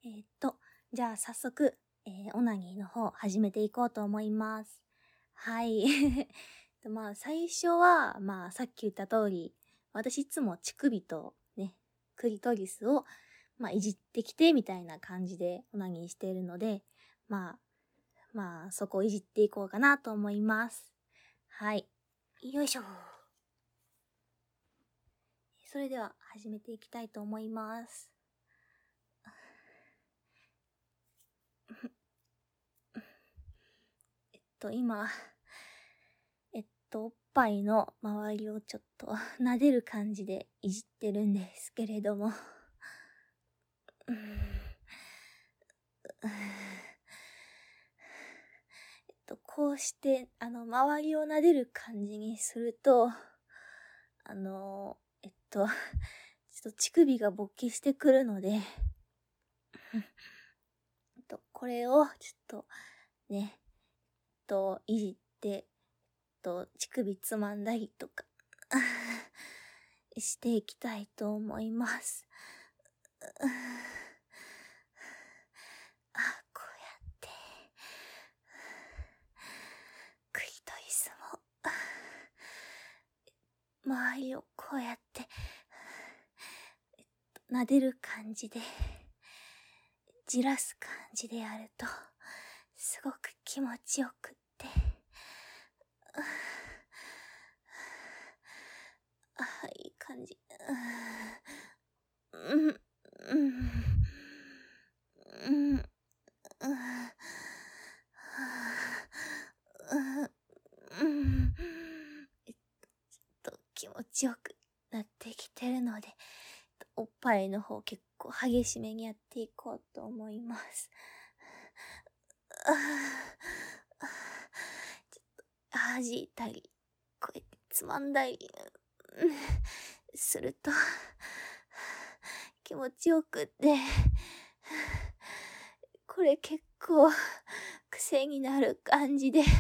じゃあ早速、オナニーの方始めていこうと思います。はい。最初は、さっき言った通り、私いつも乳首とね、クリトリスを、いじってきてみたいな感じでオナニーしているので、そこをいじっていこうかなと思います。はい。よいしょ。それでは始めていきたいと思います。今、おっぱいの周りをちょっと撫でる感じでいじってるんですけれども、こうして、周りを撫でる感じにすると、ちょっと乳首が勃起してくるので、これをちょっとね、いじって、乳首つまんだりとかしていきたいと思います。こうやってクリトリスも周りをこうやって撫でる感じでじらす感じでやるとすごく気持ちよくっていい感じ。気持ちよくなってきてるので、おっぱいの方結構激しめにやっていこうと思います。ちょっと弾いたり、こうやってつまんだりすると気持ちよくって、これ結構癖になる感じで、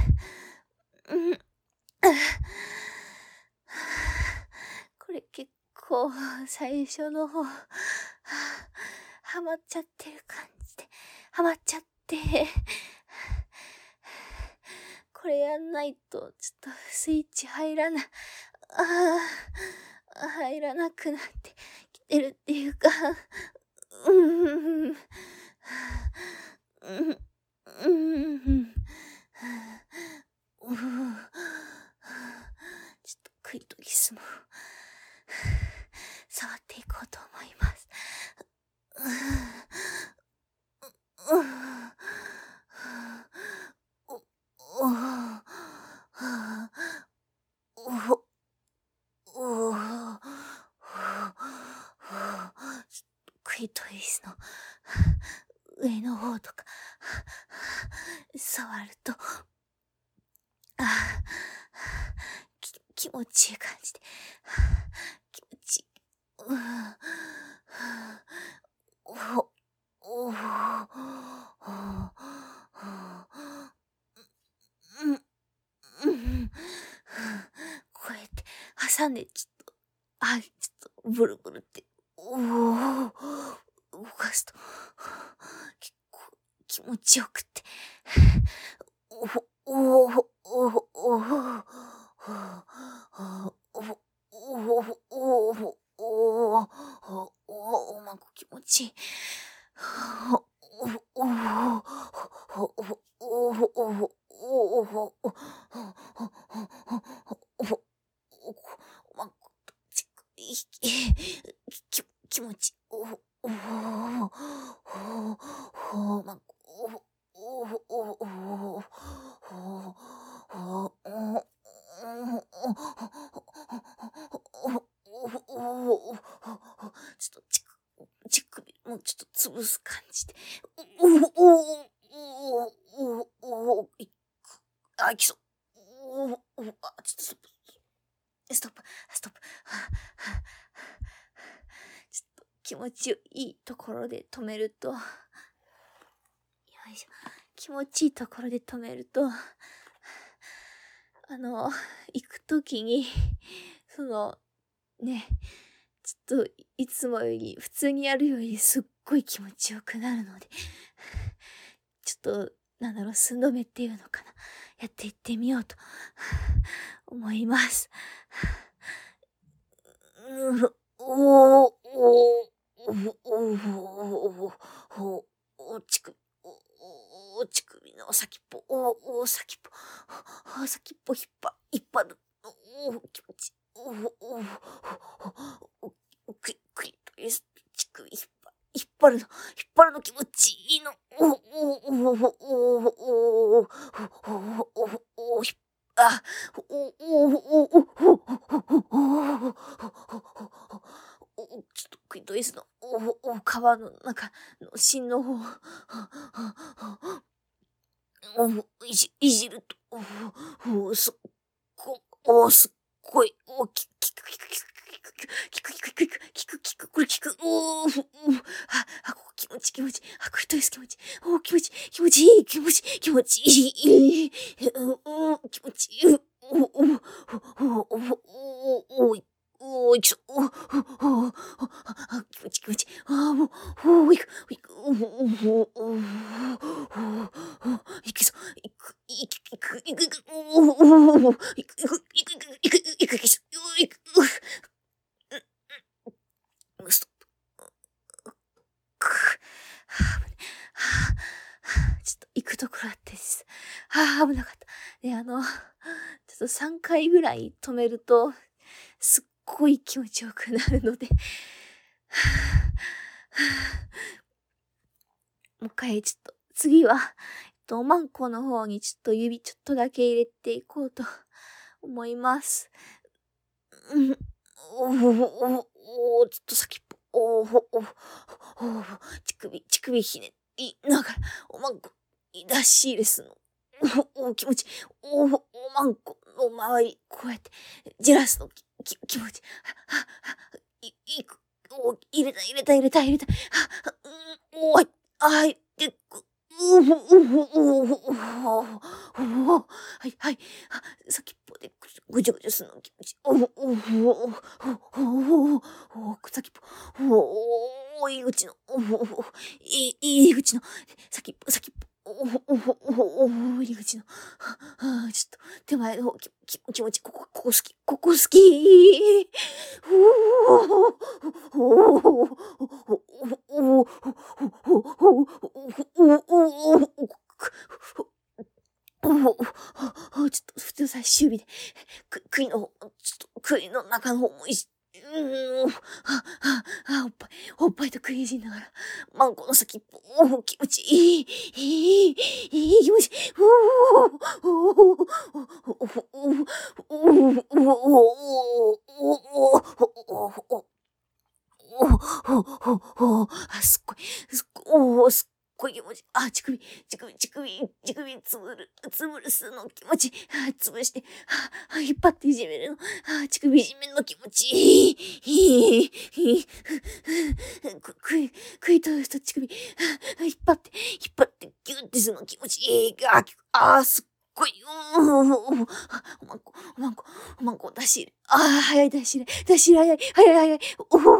これ結構最初の方ハマっちゃってる感じでハマっちゃってこれやんないとちょっとスイッチ入らなくなってきてるっていうかちょっとクリトリスも触っていこうと思います。クリトリスの上の方とか触ると気持ちいい感じで気持ちいい。こうやって挟んでちょっとブルブルって動かすと結構気持ちよくって気持ちいい。気持ちちょっと乳首もうちょっと潰す感じできそう。ちょっとストップ。ちょっと気持ちいいところで止めると、気持ちいいところで止めると、行くときに、ちょっといつもより、普通にやるよりすっごい気持ちよくなるので、ちょっと、寸止めっていうのかな。やっていってみようと思います。乳首の先っぽ、先っぽ、先っぽ引っ張る。気持ちいい。クリトリス、乳首引っ張るの気持ちいいの。ちょっとクリトリスの皮の中の芯の方いじると、すっごい、これ効く、ここ気持ちいい、クリトリス気持ちいい、気持ちいい、気持ちいい、気持ちいい、気持ちいい、いくぞ、ストップ。ちょっと行くところあってです。危なかった。で、ちょっと3回ぐらい止めると、すっごい気持ちよくなるので、もう一回ちょっと、次は、おまんこの方にちょっと指ちょっとだけ入れていこうと思います。ちょっと先っぽ、乳首ひねりながら、おまんこに出し入れすの。気持ちいい。おまんこの周り、こうやって、じらすの気持ちいい。入れた。で、はい。先っぽでぐちょぐちょするの気持ちいい。先っぽ、入り口の、先っぽ、入り口の、ちょっと、手前の方、気持ちいい。ここ好き。ちょっと普通最終指で、杭の方、ちょっと杭の中の方もおっぱいと食いいじんながら、マンコの先っぽ、気持ちいい、気持ちいい、すっごい気持ちいい。乳首つぶるすの気持ちいい。潰して、引っ張っていじめるの。乳首いじめるの気持ちいい。クイトリスと乳首、引っ張って、ギュッてするの気持ちいい。すっごい。おまんこ出し入れ。早い出し入れ。早い。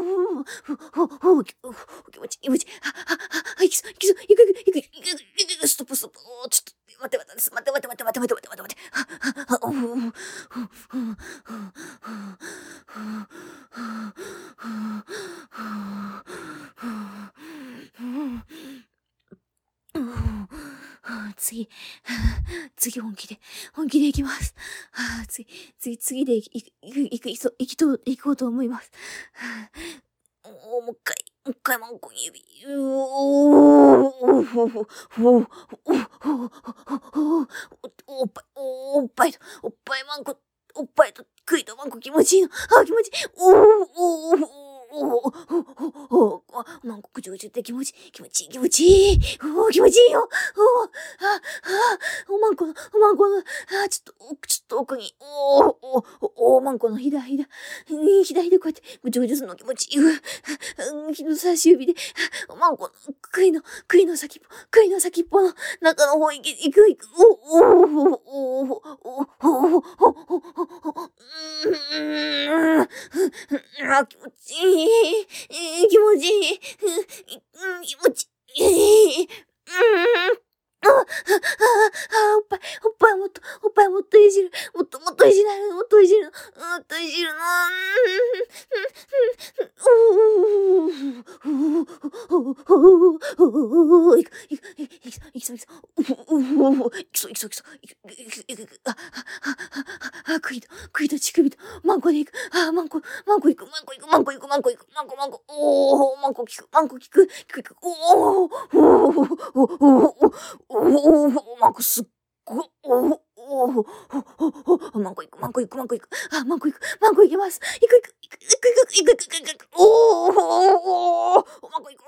気持ちいい。行く。ストップ。ちょっと、待って。次本気で行きます。次で行こうと思います。もう一回マンコに指。おっぱいマンコ、おっぱいと食いとマンコ気持ちいいの。気持ちいい。マンコぐちゅって気持ちいい。気持ちいいよ。おまんこの、ちょっと奥に、マンコのひだこうやってぐちゅするの気持ちいい。人差し指で、マンコの杭の先っぽの中の方行く。気持ちいい。 気持ちいい。気持ちいい。おっぱいもっといじる。もっといじる。もっといじる。くいと乳首と、マンコでいく。マンコいく。マンコマンコすっごい。マンコいく。マンコいきます。いく。マンコいく。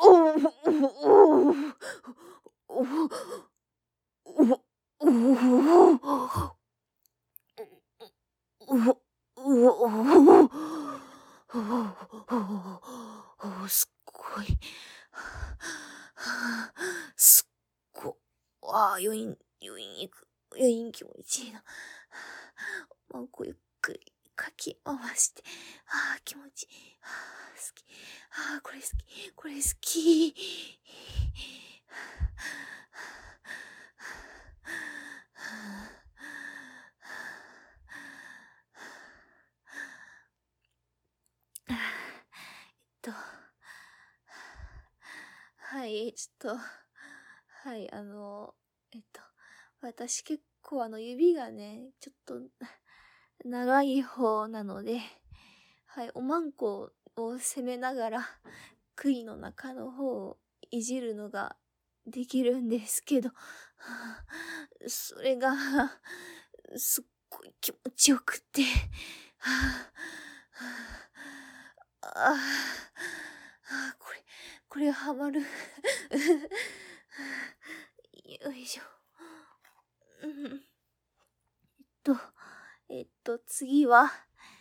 すっごい。すっごい。余韻気持ちいいな。マンコゆっくりかき回して。気持ちいい。好き。これ好き。はい、はい、私結構指がね、ちょっと長い方なので、はい、おまんこを攻めながら、杭の中の方をいじるのができるんですけど、それが、すっごい気持ちよくて、これハマる。よいしょ。次は、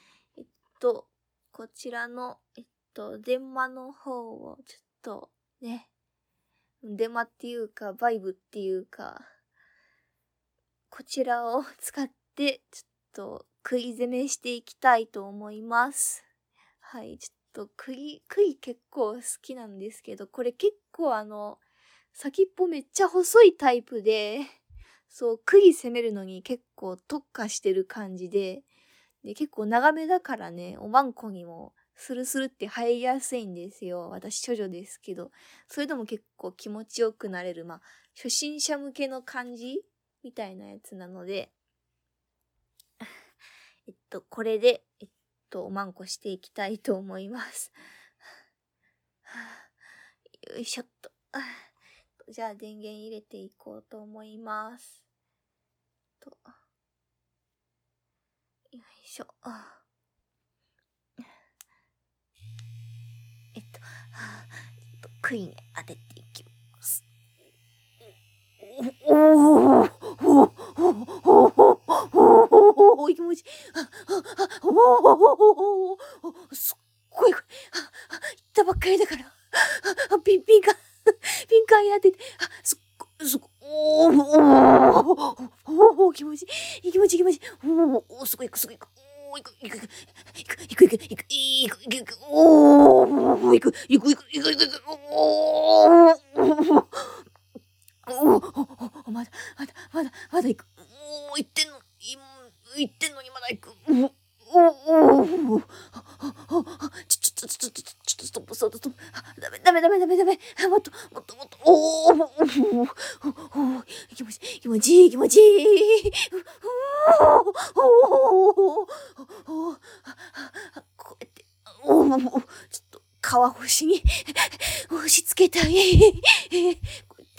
こちらの、電話の方をちょっとね、電話っていうか、バイブっていうか、こちらを使って、ちょっと、杭攻めしていきたいと思います。はい、ちょっと、杭結構好きなんですけど、これ結構先っぽめっちゃ細いタイプで、そう、杭攻めるのに結構特化してる感じで、結構長めだからね、おまんこにもスルスルって入りやすいんですよ。私処女ですけど、それでも結構気持ちよくなれる、初心者向けの感じみたいなやつなので、これで、おまんこしていきたいと思います。よいしょっと。じゃあ電源入れていこうと思います。よいしょ。杭に当てていきます。気持ちいい。すっごい。行ったばっかりだから。ピンカンやってて。すっごい。気持ちいい。すごい。すごい。行く。まだ行く。行ってんのにまだ行く。ちょっとストップ。ダメ。もっと。気持ちいい。こうやって、ちょっと皮越しに押し付けたい。こうやって、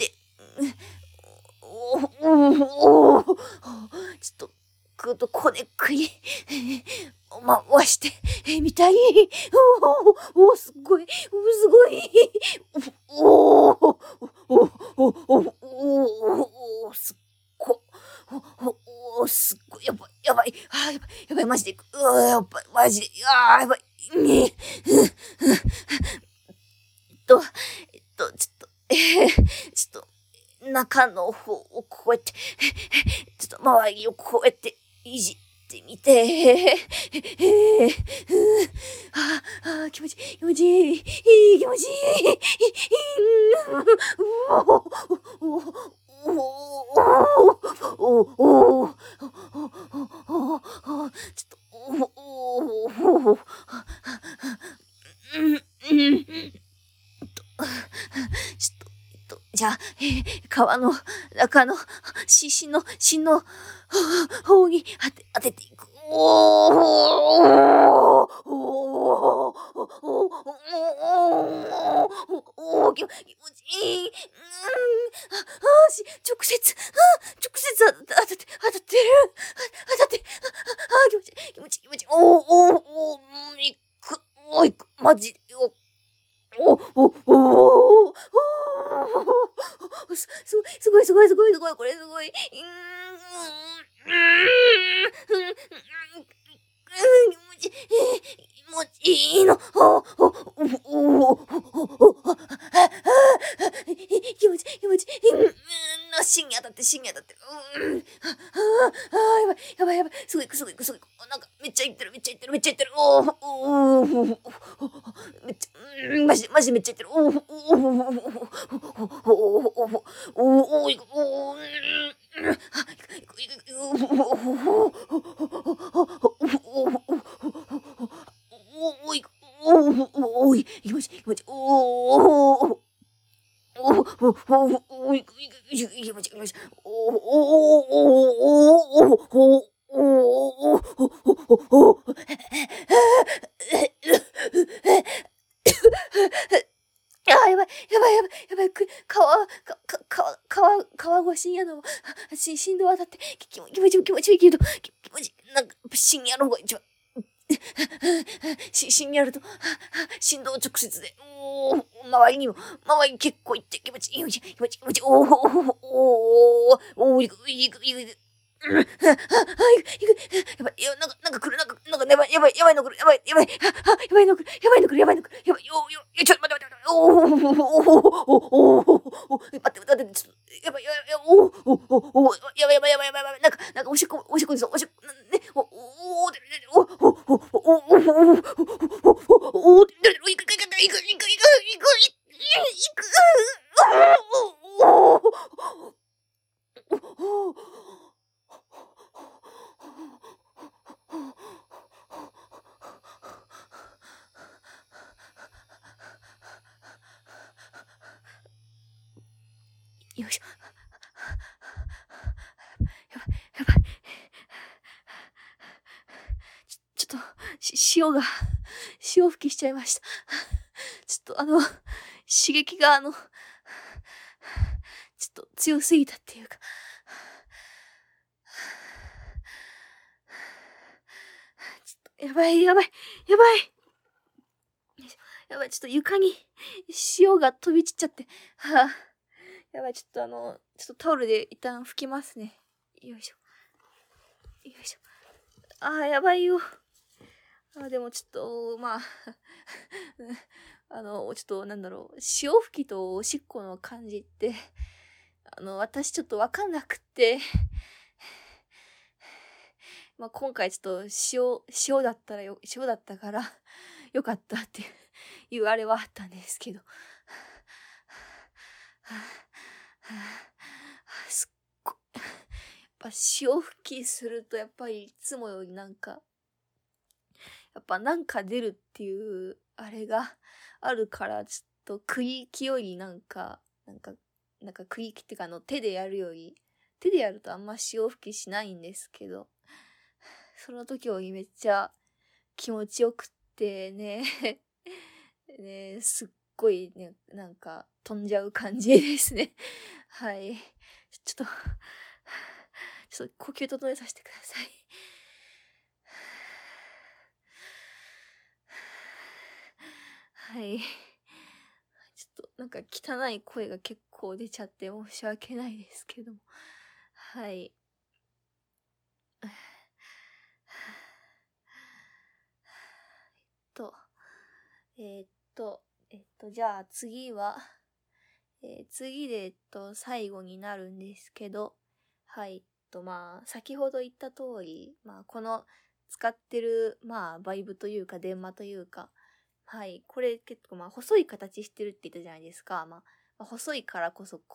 ちょっとこねくり回してみたい。すごい。すっごい。やばい。マジで。マジで。やばい。ちょっと、中の方をこうやって、ちょっと周りをこうやっていじってみて。気持ちいい、気持ちいい、気持ちいい。ちょっと、じゃあ、川の中の芯の方に当てていく。気持ちいい。直接当たってる。当たって、気持ちいい。いく、マジで。すごい、これすごい。気持ちいいの。気持ち。芯に当たって。やばい。すごい。なんか、めっちゃいってる。めっちゃ、マジでめっちゃいってる。気持ち。やばい。川越しやの、振動当たって、気持ちいいけど、なんか、深夜の方が一番、深夜やると、振動直接で、周りに結構いって、気持ちいい、やばい、なんか来る、やばいの来る、ちょっと待って、待って、ちょっと、なんか、おしっこですよ、ね、よいしょ。やばい。ちょっと、潮吹きしちゃいました。ちょっと刺激がちょっと強すぎたっていうか。ちょっと、やばい。ちょっと床に潮が飛び散っちゃって。やばい、ちょっとタオルで一旦拭きますね。よいしょ。やばいよ。でもちょっと、まあ、ちょっと潮吹きとおしっこの感じって、私ちょっとわかんなくって、まあ今回ちょっと塩だったからよかったっていうあれはあったんですけど。すっごい。やっぱ潮吹きするとやっぱりいつもよりやっぱ出るっていうあれがあるから、ちょっと区域より区域ってか手でやるとあんま潮吹きしないんですけど、その時よりめっちゃ気持ちよくってね、ね、すっごいね、飛んじゃう感じですね。はい。ちょっと呼吸整えさせてください。はい。ちょっと汚い声が結構出ちゃって申し訳ないですけども。はい。じゃあ次は、次で最後になるんですけど、はい。 先ほど言った通り、この使ってる、バイブというか、電話というか、はい、これ結構、細い形してるって言ったじゃないですか。細いからこそ、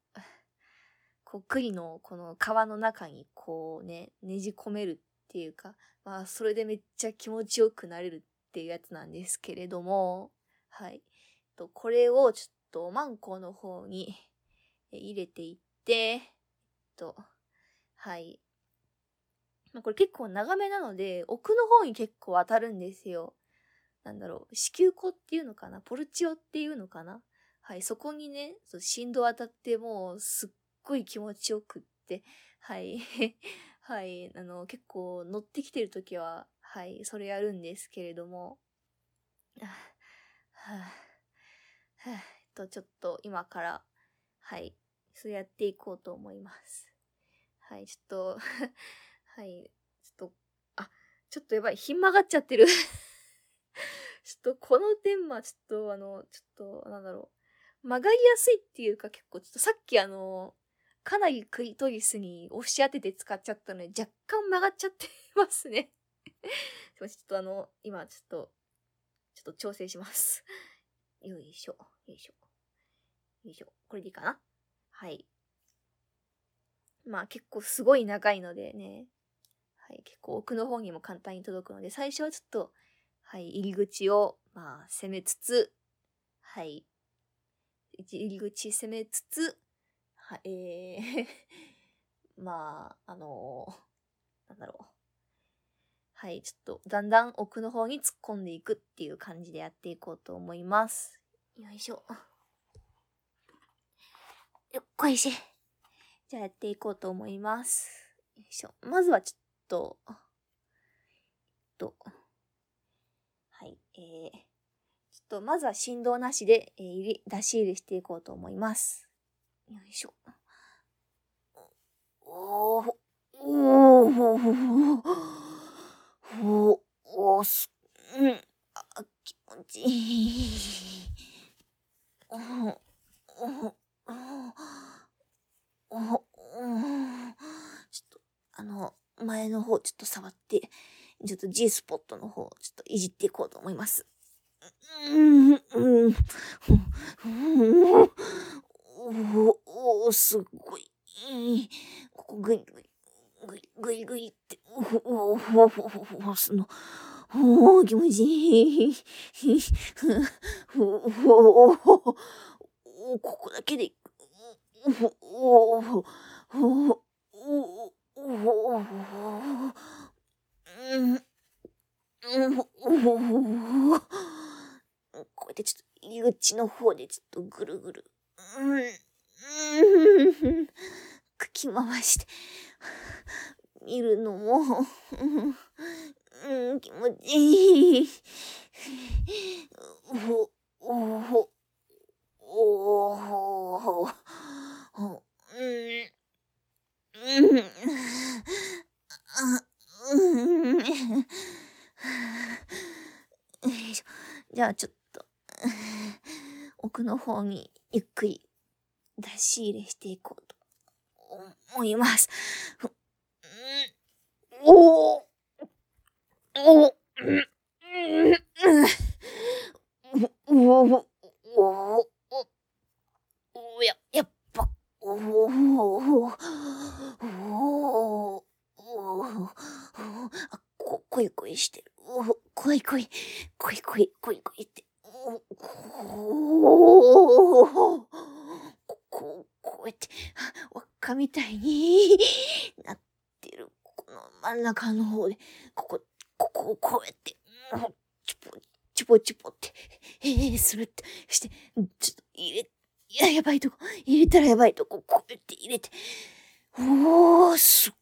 栗のこの皮の中にねじ込めるっていうか、それでめっちゃ気持ちよくなれるっていうやつなんですけれども、はい。これをちょっとマンコの方に入れていって、はい。これ結構長めなので、奥の方に結構当たるんですよ。子宮口っていうのかな、ポルチオっていうのかな。はい、そこにね、振動当たってもうすっごい気持ちよくって、はい。はい、結構乗ってきてるときは、はい、それやるんですけれども、ちょっと今から、はい、そうやっていこうと思います。はい、ちょっと、はい、ちょっとやばい、ひん曲がっちゃってる。ちょっとこの電話、曲がりやすいっていうか結構ちょっとさっきかなりクリトリスに押し当てて使っちゃったので若干曲がっちゃってますね。ちょっと今ちょっと調整します。よいしょ、よいしょ、よいしょ。これでいいかな？はい。結構すごい長いのでね。はい、結構奥の方にも簡単に届くので、最初はちょっと、はい、入り口を、攻めつつ、はい、入り口攻めつつ、はい、ちょっと、だんだん奥の方に突っ込んでいくっていう感じでやっていこうと思います。よいしょ。よっこいしょ。じゃあやっていこうと思います。よいしょ。まずはちょっと、はい、ちょっとまずは振動なしで、出し入れしていこうと思います。よいしょ。おー、おー、おー、気持ちいい。ちょっと、前の方ちょっと触って、ちょっと G スポットの方、ちょっといじっていこうと思います。すっごい。ここグイグイ、グイグイって、気持ちいい。ここだけで、こうやってちょっと入り口の方でちょっとぐるぐる、かき回して、見るのも、気持ちいい。じゃあちょっと、奥の方にゆっくり出し入れしていこうと思います。やっぱ、こいこいしてる。こいこいって。こうやって、輪っかみたいになってる。この真ん中の方で、ここをこうやって、チュポって、スルッとして、ちょっとやばいとこ、入れたらやばいとこ、こうやって入れて、すっ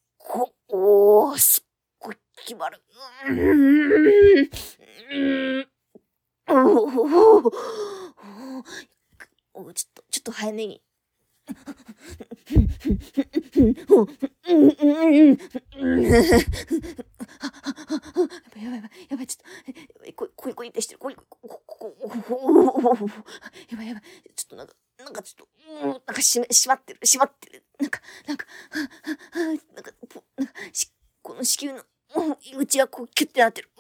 ごい決まる。ちょっと早めに。やばい、ちょっと、こいってしてる、やばい、ちょっとなんかちょっと、なんか閉まってる。 なんか、この子宮の入り口がこうキュッてなってる。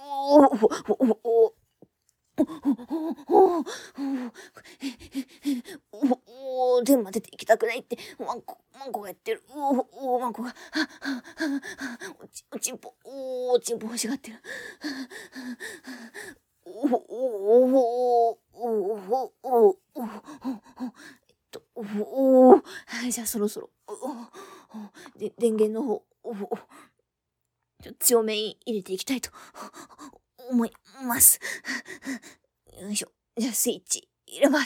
電話出て行きたくないって、ワンコがやってる。ワンコが、おちんぽ欲しがってる。じゃあそろそろ、電源の方、強めに入れていきたいと思います。よいしょ。じゃあスイッチ入れます。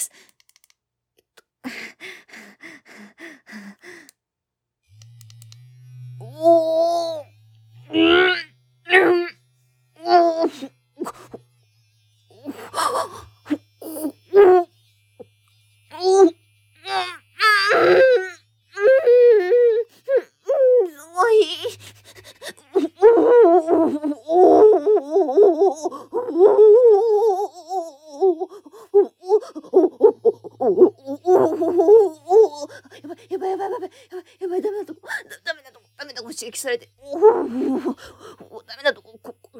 ダメだとこ刺激されて、ダメだとこ、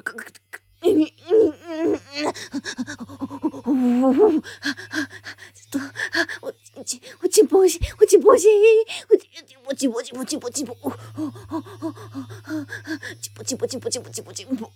おちんぽ欲しい、おちんぽ欲しい、おちんぽ、ちんぽ、ちんぽ、ちんぽ、ちんぽ、ちんぽ、ちんぽ、ちんぽ、ちんぽ、ちんぽ、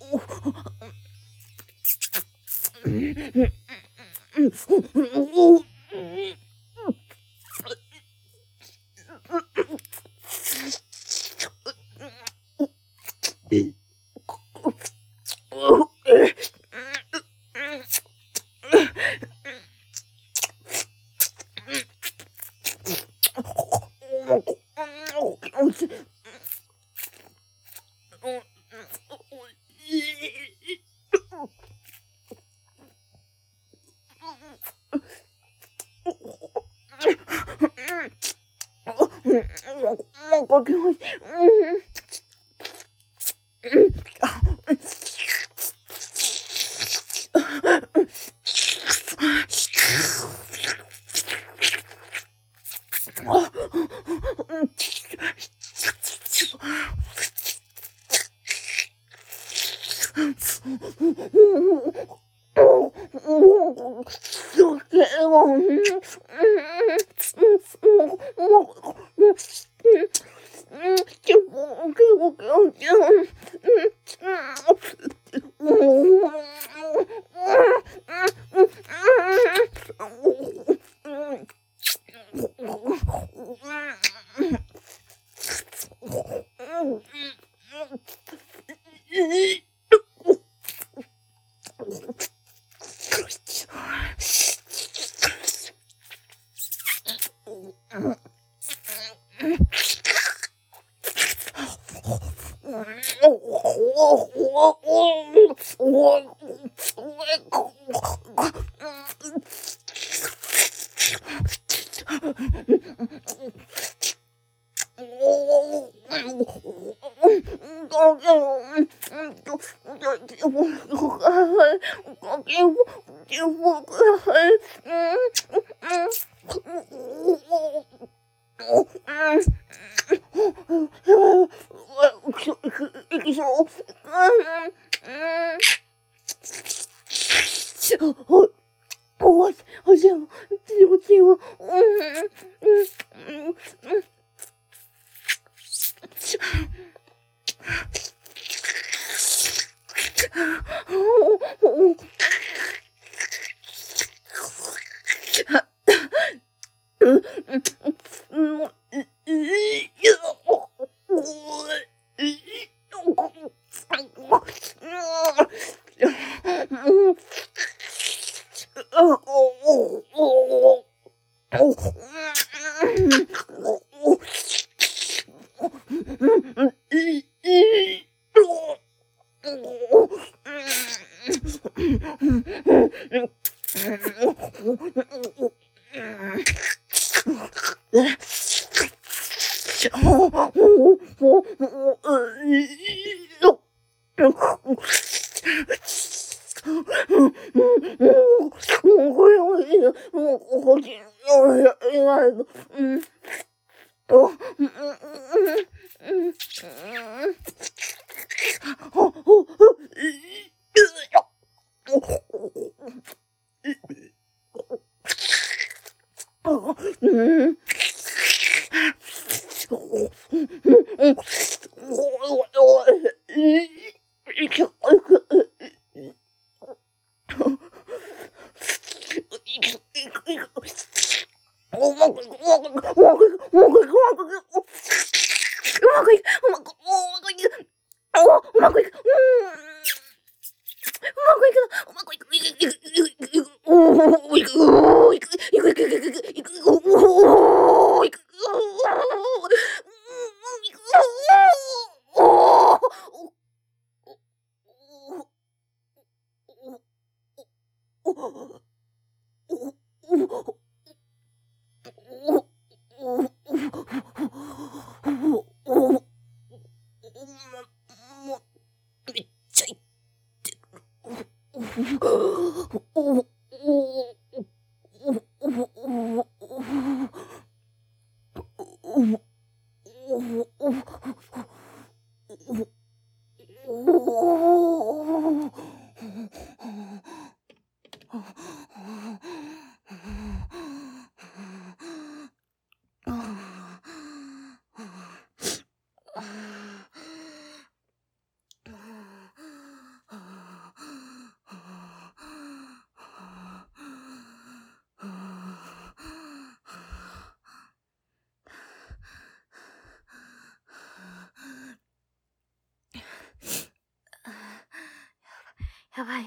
やばい。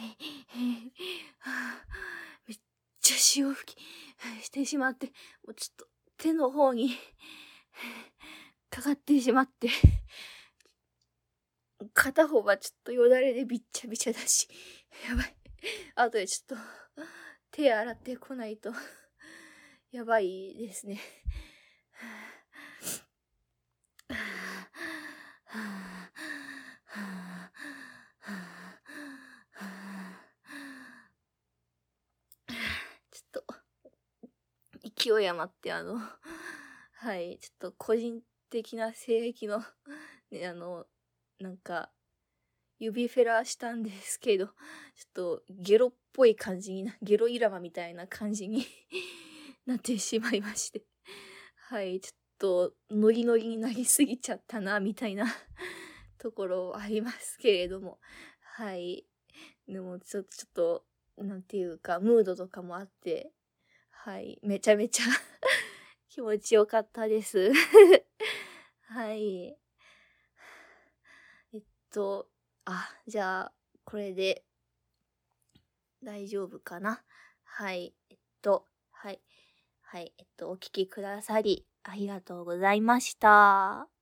めっちゃ潮吹きしてしまって、もうちょっと手の方にかかってしまって、片方はちょっとよだれでびっちゃびちゃだし、やばい。あとでちょっと手洗ってこないとやばいですね。ちょっと勢い余ってはい、ちょっと個人的な性癖のね、なんか指フェラしたんですけど、ちょっとゲロっぽい感じにゲロイラマみたいな感じになってしまいまして、はい、ちょっとノリノリになりすぎちゃったなみたいなところありますけれども、はい、でもちょっとなんていうかムードとかもあって、はい、めちゃめちゃ気持ちよかったですはい。じゃあ、これで大丈夫かな。はい。はい。はい。お聞きくださり、ありがとうございました。